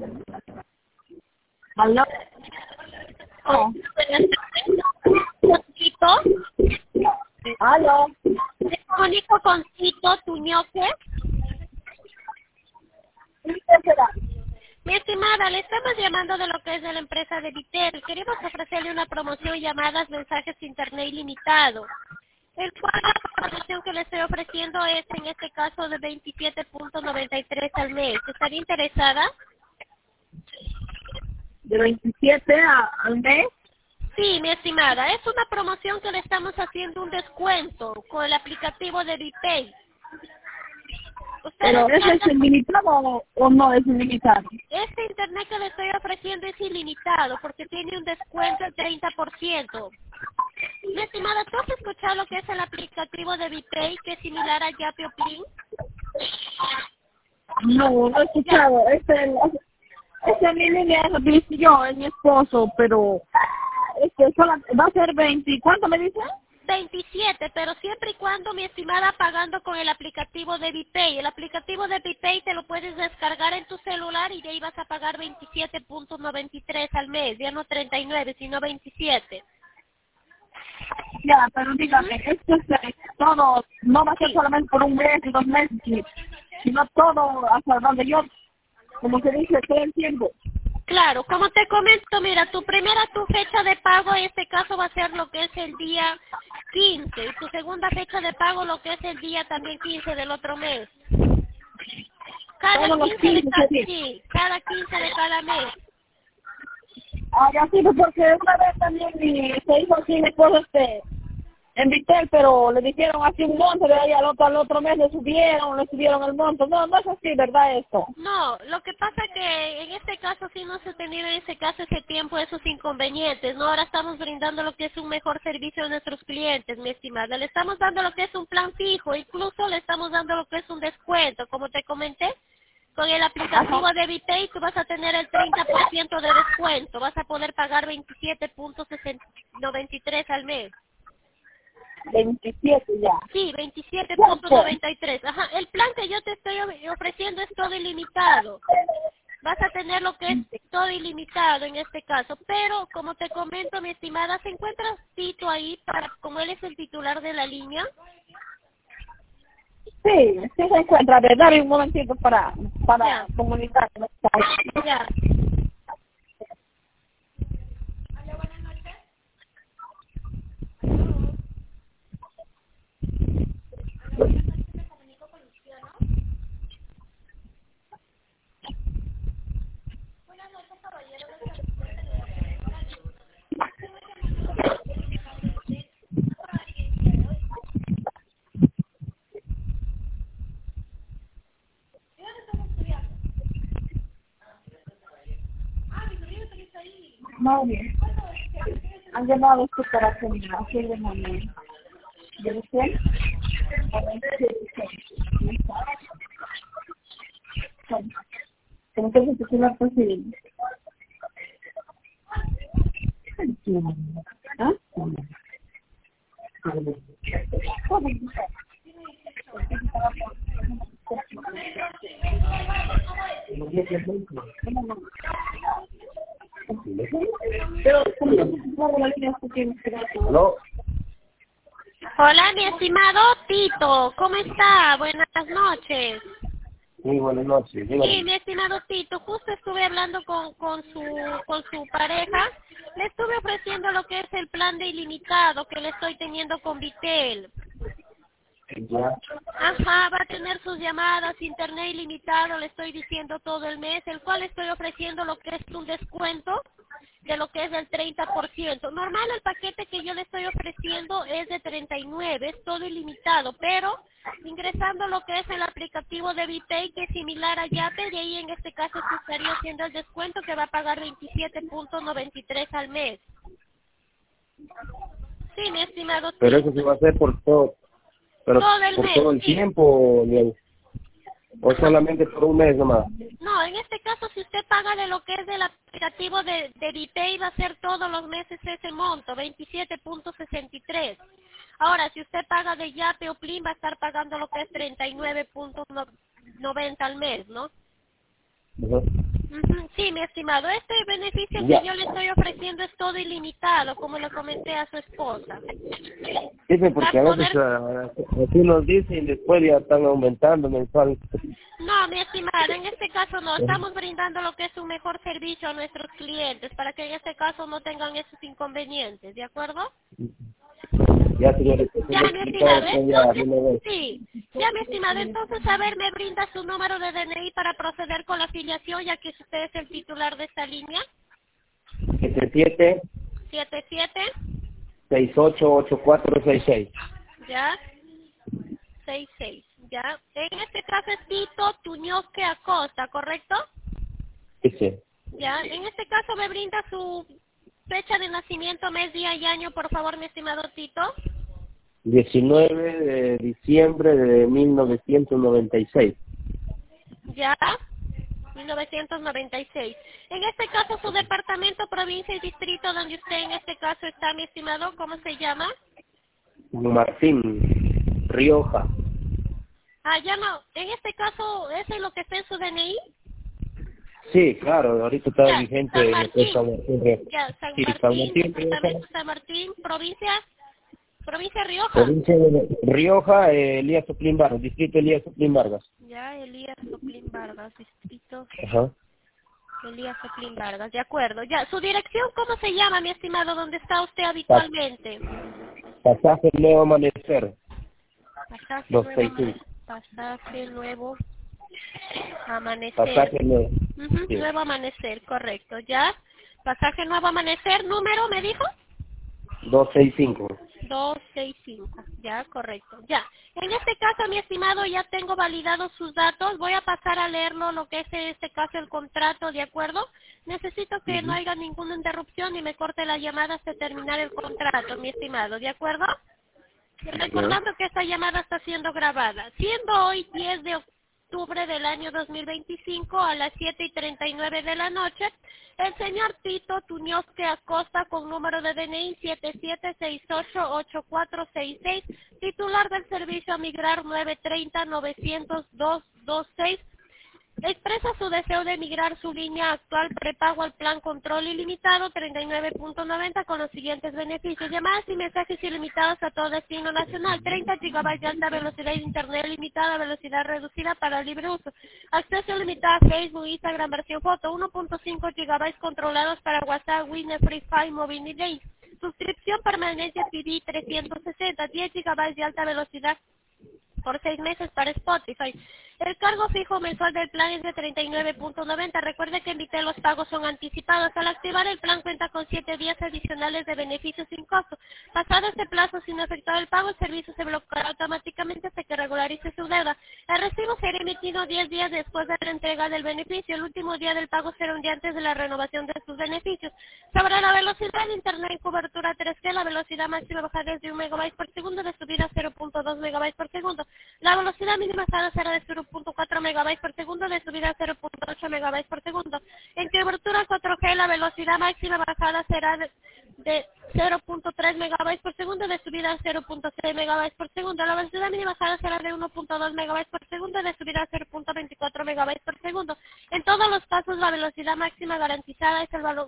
¿Aló? Oh. Tito, ¿Aló? me comunico con Tito Tuñoque. ¿Qué será? Mi estimada, le estamos llamando de lo que es de la empresa de Vitel. Queremos ofrecerle una promoción llamadas mensajes internet ilimitado. El cual la promoción que le estoy ofreciendo es en este caso de 27.93 al mes. ¿Estaría interesada? ¿De 27 al mes? Sí, mi estimada, es una promoción que le estamos haciendo un descuento con el aplicativo de Vipay. ¿Pero eso es ilimitado o no es ilimitado? Este internet que le estoy ofreciendo es ilimitado porque tiene un descuento del 30%. Mi estimada, ¿tú has escuchado lo que es el aplicativo de Vipay que es similar a Yape o Plin? No, no he escuchado. Este mi línea lo dije yo, es mi esposo, pero solo va a ser 20. ¿Cuánto me dice? 27, pero siempre y cuando, mi estimada, pagando con el aplicativo de Vipay. El aplicativo de Vipay te lo puedes descargar en tu celular y de ahí vas a pagar 27.93 al mes. Ya no 39, sino 27. Ya, pero dígame, esto es todo, no va a ser Sí. solamente por un mes y 2 meses, sino todo hasta donde yo, como se dice, todo el tiempo. Claro, como te comento, mira, tu fecha de pago en este caso va a ser lo que es el día 15 y tu segunda fecha de pago lo que es el día también 15 del otro mes. Cada Todos los 15 de 15, cada, sí. sí, cada 15 de cada mes. Ah, ya sí, porque una vez también se hizo así, mi esposo en Vitel, pero le dijeron así un monto, de ahí al otro mes le subieron el monto. No, no es así, ¿verdad esto? No, lo que pasa que en este caso sí no se ha tenido en ese caso ese tiempo esos inconvenientes, ¿no? Ahora estamos brindando lo que es un mejor servicio a nuestros clientes, mi estimada. Le estamos dando lo que es un plan fijo, incluso le estamos dando lo que es un descuento, como te comenté. Con el aplicativo de Vipay tú vas a tener el 30% de descuento, vas a poder pagar 27.93 al mes. 27 ya. Sí, ¿Cuánto? 27.93. Ajá, el plan que yo te estoy ofreciendo es todo ilimitado. Vas a tener lo que es todo ilimitado en este caso, pero como te comento, mi estimada, ¿se encuentra Tito ahí como él es el titular de la línea? Sí, sí se encuentra. A ver, dame un momentito para Ya. comunicarme. Ya. Muy bien. Han llamado esto para terminar. ¿Qué le mandé? ¿De usted? ¿Cómo que se titula posible? ¿Ah? Pero, ¿cómo la línea no? Hola, mi estimado Tito, ¿cómo está? Buenas noches. Muy buenas noches. Sí, mi estimado Tito, justo estuve hablando con su pareja. Le estuve ofreciendo lo que es el plan de ilimitado que le estoy teniendo con Vitel. Ya. Ajá, va a tener sus llamadas, internet ilimitado, le estoy diciendo todo el mes, el cual estoy ofreciendo lo que es un descuento de lo que es del 30%. Normal el paquete que yo le estoy ofreciendo es de 39, es todo ilimitado, pero ingresando lo que es el aplicativo de Vipay, que es similar a Yape, y ahí en este caso se estaría haciendo el descuento que va a pagar 27.93 al mes. Sí, mi estimado. Pero eso se va a hacer por todo, pero todo el por mes, todo el sí. tiempo, o solamente por un mes nomás. No, en este caso, si usted paga de lo que es del aplicativo de Vipay, va a ser todos los meses ese monto, 27.63. Ahora, si usted paga de Yape o Plin, va a estar pagando lo que es 39.90 al mes, ¿no? Ajá. Ujú, sí, mi estimado, este beneficio Ya. que yo le estoy ofreciendo es todo ilimitado, como le comenté a su esposa. Dice Va porque a a veces poder... así nos dicen y después ya están aumentando mensual. No, mi estimado, en este caso no, estamos brindando lo que es un mejor servicio a nuestros clientes para que en este caso no tengan esos inconvenientes, ¿de acuerdo? Ya, señorita, se Ya, lo he mi explicado estimado, después ya de entonces, una vez. sí. Ya, mi estimado, entonces, a ver, me brinda su número de DNI para proceder con la afiliación, ya que usted es el titular de esta línea. 77 77, 688466. ya, 66, ya. En este caso es Tito Tuñoque Acosta, ¿correcto? Dice, Ya, en este caso me brinda su fecha de nacimiento, mes, día y año, por favor, mi estimado Tito. 19 de diciembre de 1996. Ya, 1996. En este caso, su departamento, provincia y distrito donde usted en este caso está, mi estimado, ¿cómo se llama? Martín, Rioja. Ah, ya no. En este caso, ¿ese es lo que está en su DNI? Sí, claro, ahorita está Ya, San vigente lo que es San Martín. Martín Rioja. Ya, San Sí, San Martín, Martín, Rioja. departamento San Martín, provincia Rioja. Provincia de Rioja, Elías Oplín Vargas, distrito Elías Oplín Vargas. Ya, Elías Oplín Vargas, distrito Ajá. Elías Oplín Vargas, de acuerdo. Ya, su dirección, ¿cómo se llama, mi estimado, donde está usted Pa- habitualmente? Pasaje Nuevo Amanecer, Pasaje Nuevo Amanecer. Pasaje Nuevo. Ujú, Sí. Nuevo Amanecer, correcto. ¿Ya? Pasaje Nuevo Amanecer, ¿número me dijo? 265. 265, ya, correcto. Ya. En este caso, mi estimado, ya tengo validados sus datos. Voy a pasar a leerlo, lo que es en este caso el contrato, ¿de acuerdo? Necesito que no haya ninguna interrupción y me corte la llamada hasta terminar el contrato, mi estimado, ¿de acuerdo? Recordando que esta llamada está siendo grabada. Siendo hoy 10 de octubre del año 2025 a las 7:39 de la noche, el señor Tito Tuñoque Acosta, con número de DNI 77688466, titular del servicio a migrar 930-900-226, expresa su deseo de migrar su línea actual prepago al plan control ilimitado 39.90 con los siguientes beneficios: llamadas y mensajes ilimitados a todo destino nacional, 30 GB de alta velocidad de internet limitada, velocidad reducida para libre uso, acceso limitado a Facebook, Instagram, versión foto, 1.5 GB controlados para WhatsApp, Windows, Free Fire, Mobile y Days, suscripción permanente TV 360, 10 GB de alta velocidad por 6 meses para Spotify. El cargo fijo mensual del plan es de 39.90. Recuerde que en Vitel los pagos son anticipados. Al activar el plan cuenta con 7 días adicionales de beneficios sin costo. Pasado este plazo sin efectuar el pago, el servicio se bloqueará automáticamente hasta que regularice su deuda. El recibo será emitido 10 días después de la entrega del beneficio. El último día del pago será un día antes de la renovación de sus beneficios. Sobre la velocidad de internet en cobertura 3G, la velocidad máxima baja desde 1 MB por segundo, de subida a 0.2 MB por segundo. La velocidad mínima será de 0.4 MB por segundo, de subida a 0.8 MB por segundo. En cobertura 4G, la velocidad máxima bajada será de 0.3 MB por segundo, de subida a 0.6 MB por segundo. La velocidad mínima bajada será de 1.2 MB por segundo, de subida a 0.24 MB por segundo. En todos los casos, la velocidad máxima garantizada es el valor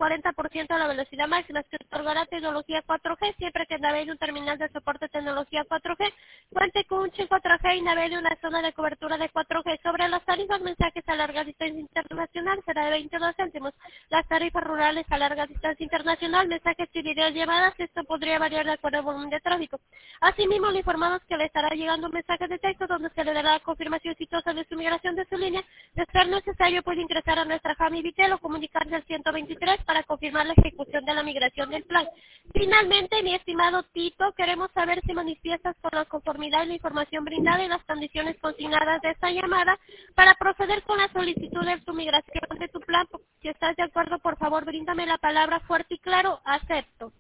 40% de la velocidad máxima. Se otorgará tecnología 4G siempre que navegue un terminal de soporte de tecnología 4G, cuente con un chip 4G y navegue una zona de cobertura de 4G. Sobre las tarifas mensajes a larga distancia internacional será de 22 céntimos. Las tarifas rurales a larga distancia internacional, mensajes y videollamadas, esto podría variar de acuerdo al volumen de tráfico. Asimismo, le informamos que le estará llegando un mensaje de texto donde se le dará la confirmación exitosa de su migración de su línea. De ser necesario, puede ingresar a nuestra Jami Vitel o comunicarse al 123 para confirmar la ejecución de la migración del plan. Finalmente, mi estimado Tito, queremos saber si manifiestas con la conformidad y la información brindada y las condiciones consignadas de esta llamada para proceder con la solicitud de tu migración de tu plan. Si estás de acuerdo, por favor, bríndame la palabra fuerte y claro: acepto.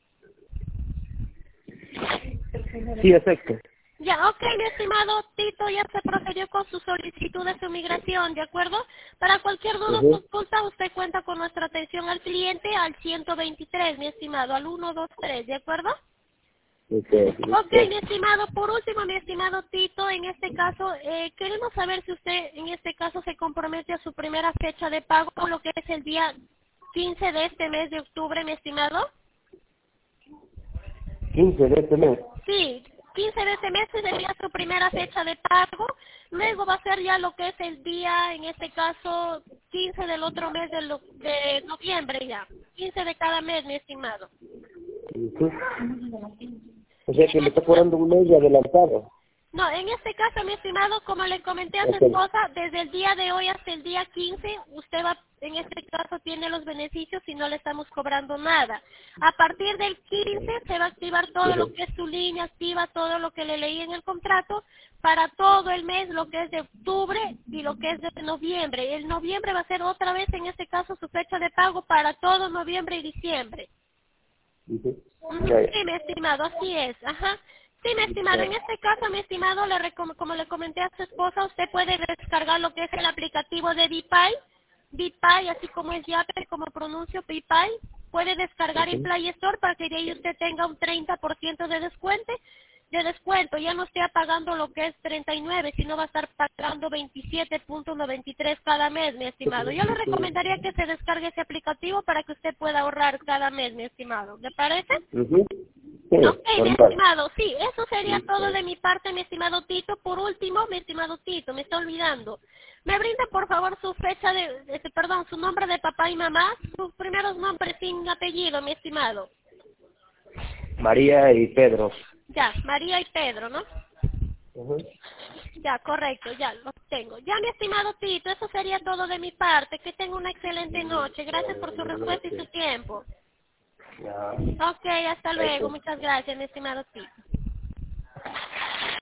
Sí, exacto. Ya, ok, mi estimado Tito, ya se procedió con su solicitud de su migración, ¿de acuerdo? Para cualquier duda o consulta, usted cuenta con nuestra atención al cliente al 123, mi estimado, al 123, ¿de acuerdo? Ok, mi estimado, por último, mi estimado Tito, en este caso, queremos saber si usted en este caso se compromete a su primera fecha de pago, lo que es el día 15 de este mes de octubre, mi estimado. 15 de este mes. Sí, 15 de este mes sería su primera fecha de pago, luego va a ser ya lo que es el día, en este caso, 15 del otro mes de noviembre ya, 15 de cada mes, mi estimado. Ujú. O sea que le está cobrando un mes de adelantado. No, en este caso, mi estimado, como le comenté a su Ok. esposa, desde el día de hoy hasta el día 15, usted va, en este caso, tiene los beneficios y no le estamos cobrando nada. A partir del 15 se va a activar todo lo que es su línea, activa todo lo que le leí en el contrato para todo el mes, lo que es de octubre y lo que es de noviembre. El noviembre va a ser otra vez, en este caso, su fecha de pago para todo noviembre y diciembre. Ujú. Ujú, Ya, ya. sí, mi estimado, así es, ajá. Sí, mi estimado, en este caso, mi estimado, como le comenté a su esposa, usted puede descargar lo que es el aplicativo de BPay, así como es Yape, como pronuncio BPay, puede descargar en Ujú. Play Store para que de ahí usted tenga un 30% de descuento, ya no esté pagando lo que es 39, sino va a estar pagando 27.93 cada mes, mi estimado. Yo le recomendaría que se descargue ese aplicativo para que usted pueda ahorrar cada mes, mi estimado. ¿Le parece? Ujú. Sí, Ok, mi normal. estimado, sí, eso sería todo de mi parte, mi estimado Tito. Por último, mi estimado Tito, me está olvidando. ¿Me brinda, por favor, su fecha perdón, su nombre de papá y mamá? Sus primeros nombres sin apellido, mi estimado. María y Pedro. Ya, María y Pedro, ¿no? Ujú. Ya, correcto, ya lo tengo. Ya, mi estimado Tito, eso sería todo de mi parte. Que tenga una excelente noche. Gracias por su respuesta y su tiempo. Ya. Ok, hasta luego. Gracias. Muchas gracias, mi estimado Tito.